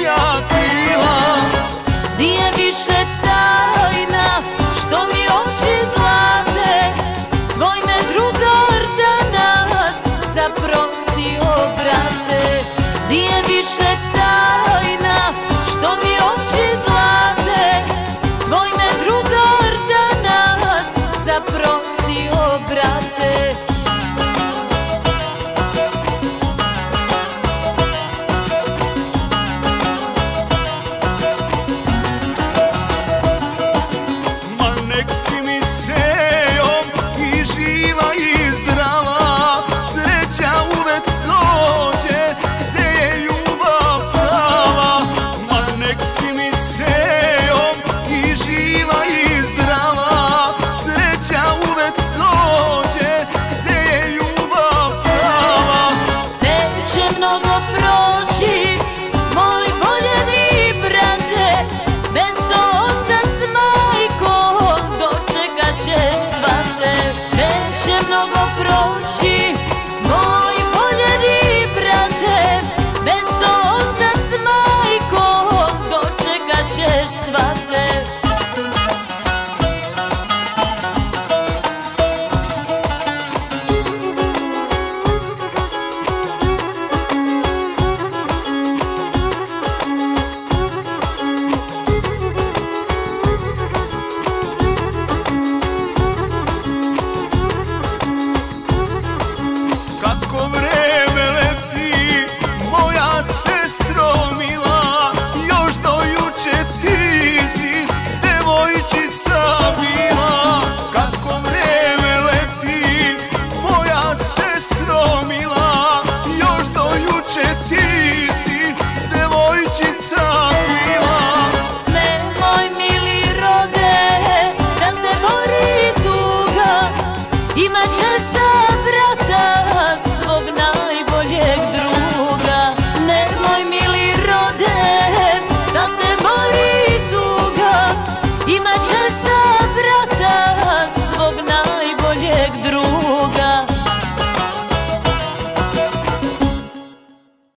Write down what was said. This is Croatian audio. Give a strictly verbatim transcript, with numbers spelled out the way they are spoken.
moja krila. Nije više tajna što mi oči zlate, tvoj me drugar danas zaprosio, brate. Nije više tajna što mi oči zlate, tvoj me drugar danas zaprosio, brate. Nek si mi sejom i živa i zdrava, sreća uvek dođe gde je ljubav prava. Ma nek si mi sejom i živa i zdrava, sreća uvek dođe gde je ljubav prava. Neće mnogo proći, moj voljeni brate, mesto oca s majkom dočekat ćeš svate. Neće mnogo proći, moj voljeni brate, mesto oca s majkom dočekat ćeš svate. Kako vreme leti, moja sestro mila, još do juče ti si devojčica bila. Kako vreme leti, moja sestro mila, još do juče ti si devojčica bila. Nemoj mili rode, da te mori tuga, imat ćeš za brata svog najboljeg druga. Nemoj mili rode, da te mori tuga, imat ćeš za brata svog najboljeg druga.